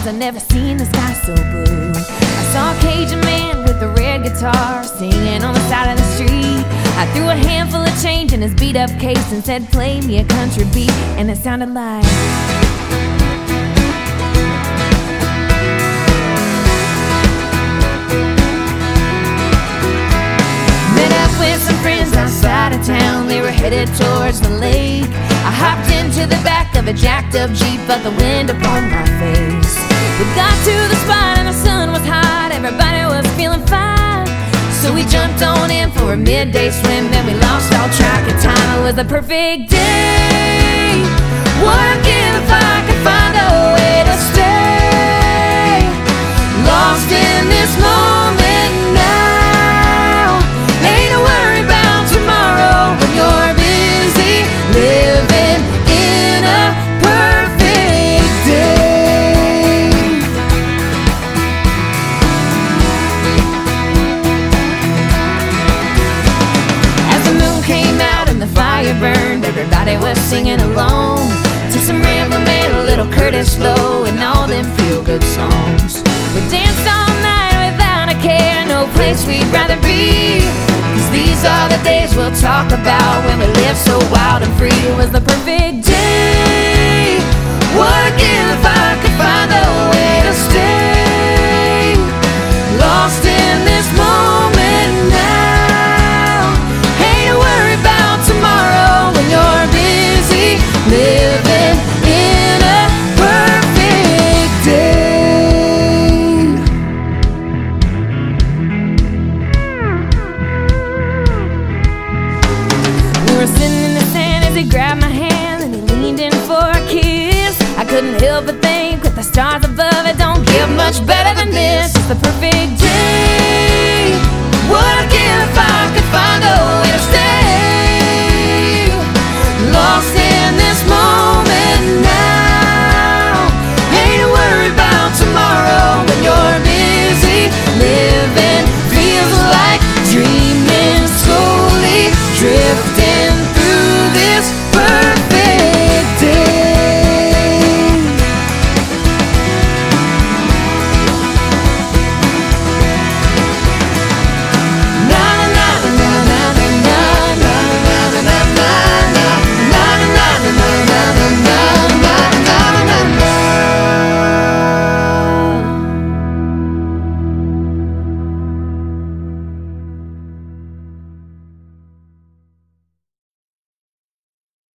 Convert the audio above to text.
clouds, I've never seen the sky so blue. I saw a Cajun man with a red guitar singing on the side of the street. I threw a handful of change in his beat up case and said, play me a country beat, and it sounded like with some friends outside of town, they were headed towards the lake. I hopped into the back of a jacked up Jeep, felt the wind upon my face. We got to the spot and the sun was hot, everybody was feeling fine. So we jumped on in for a midday swim, then we lost all track of time. It was the perfect day. Working if I could find a way to stay lost in this moment now. Ain't no worry about tomorrow when you're busy living in a perfect day. As the moon came out and the fire burned, everybody was singing along to some Rambo Man, a little Curtis Lowe, and all them feel-good songs. We danced all night without a care, no place we'd rather be. These are the days we'll talk about when we lived so wild and free. It was the perfect day. Working if I could find a way to stay lost in this moment now. Ain't to worry about tomorrow when you're busy living in a perfect day. Sitting in the sand as he grabbed my hand and he leaned in for a kiss. I couldn't help but think, with the stars above, it don't get much better than this. It's the perfect day.